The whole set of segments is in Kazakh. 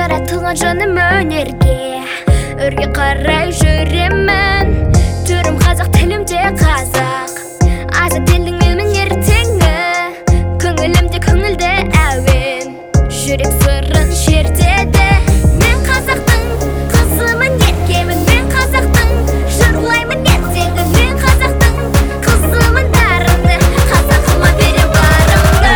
жаратылған жаным өнерге, өрге қарай жүремін. Түрім қазақ, тілім де қазақ, азат елдің менің ертеңі. Көңілімде көңілді әуен, жүрек сырын шертеді. Мен қазақтың қызымын, еркемін. Мен қазақтың жырлаймын ертегі. Мен қазақтың қызымын, дарынды, қазағыма берем барымды.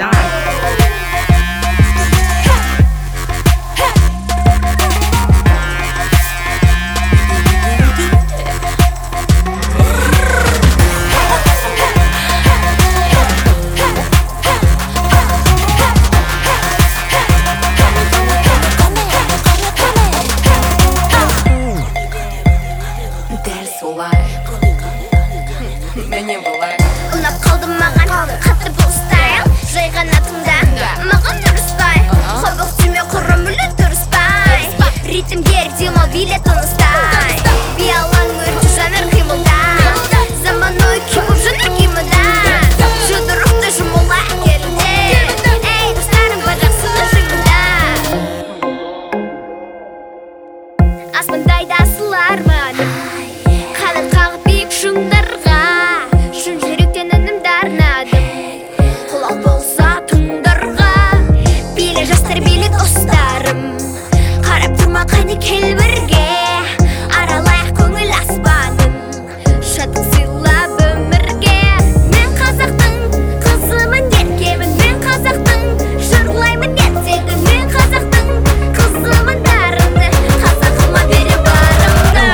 Ұнап қалды маған қатты бұл стайл, жай ғана тыңда, маған дұрыспай. Қобық түйме құры мүлі дұрыспай. Ритм керек демал билет тыныстай. Би алаң өрті жаныр қимылда, заманауи күй боп жаныр кимада. Жұдырықты жұмыла әкелінде, ей достарым бажақсыны жиында. Аспандайда асыл арманым, қанат қағып биік шыңдарға. Шын жүректен үнімді арнадым, құлақ болса тыңдарға. Биле жастар, биле достарым, қарап тұрма қане кел бірге. Аралайық көңіл аспанын, шаттық сыйлап өмірге. Мен қазақтың қызымын, еркемін. Мен қазақтың жырлаймын ертегі. Мен қазақтың қызымын, дарынды, қазағыма берем барымды.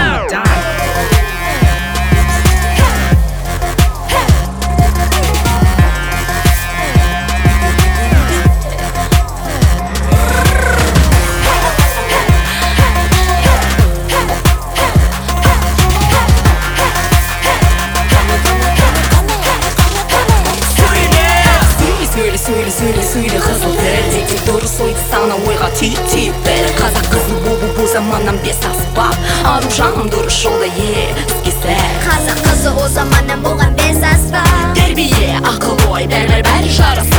Сөйле қызыл тілде, тек дұрыс ойды сана ойға түйіп бәрі. Қазақ қызы бұл заманнан бес аспап, ару жаным дұрыс жолда іске сәр. Қазақ қызы о заманнан болған бес аспап, тәрбие, ақыл ой, бәрі жарас.